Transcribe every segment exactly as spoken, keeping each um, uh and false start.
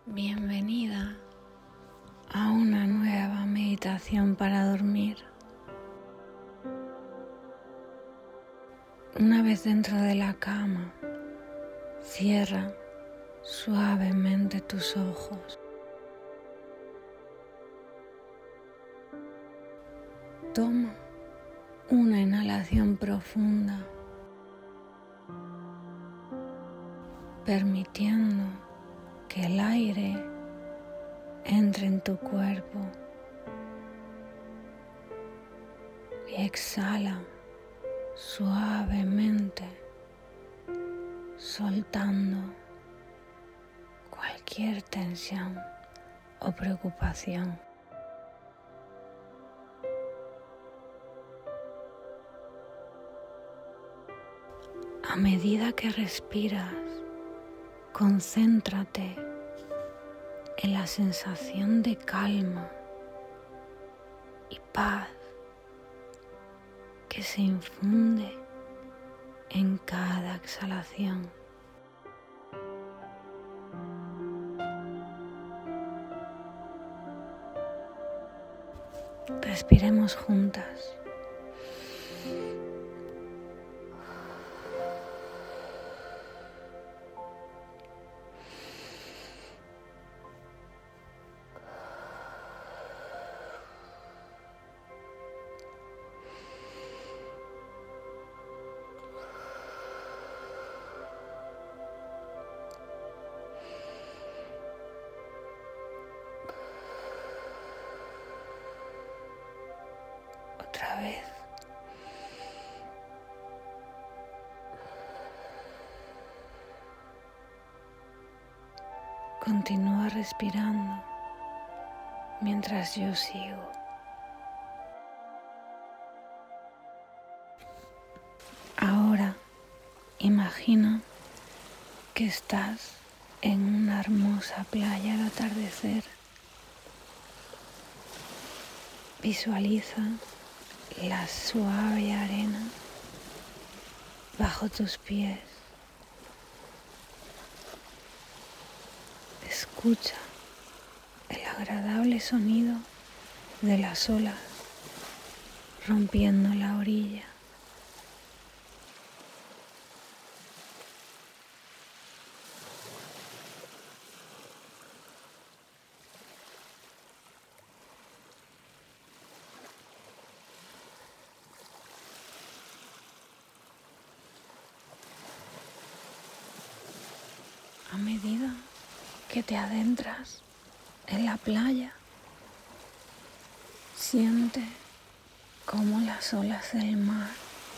Bienvenida a una nueva meditación para dormir. Una vez dentro de la cama, cierra suavemente tus ojos. Toma una inhalación profunda, permitiendo que el aire entre en tu cuerpo y exhala suavemente, soltando cualquier tensión o preocupación. A medida que respiras, concéntrate en la sensación de calma y paz que se infunde en cada exhalación. Respiremos juntas. Otra vez. Continúa respirando mientras yo sigo. Ahora imagina que estás en una hermosa playa al atardecer. Visualiza la suave arena bajo tus pies. Escucha el agradable sonido de las olas rompiendo la orilla. A medida que te adentras en la playa, siente cómo las olas del mar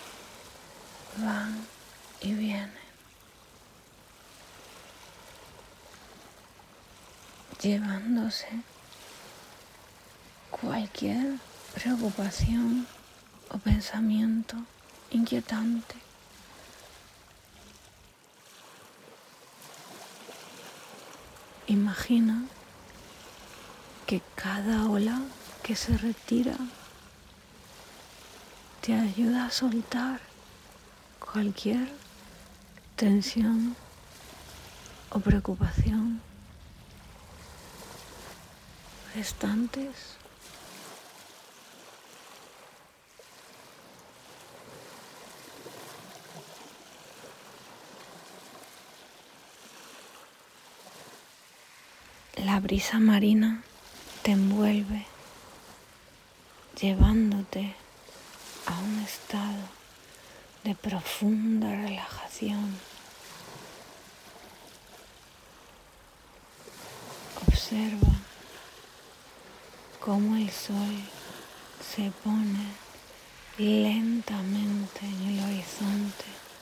van y vienen, llevándose cualquier preocupación o pensamiento inquietante. Imagina que cada ola que se retira te ayuda a soltar cualquier tensión o preocupación restantes. La brisa marina te envuelve, llevándote a un estado de profunda relajación. Observa cómo el sol se pone lentamente en el horizonte.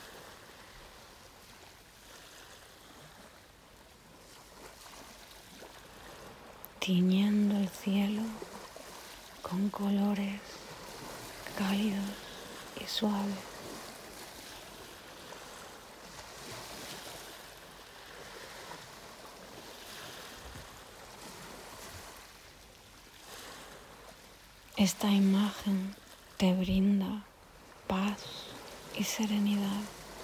Tiñendo el cielo con colores cálidos y suaves. Esta imagen te brinda paz y serenidad.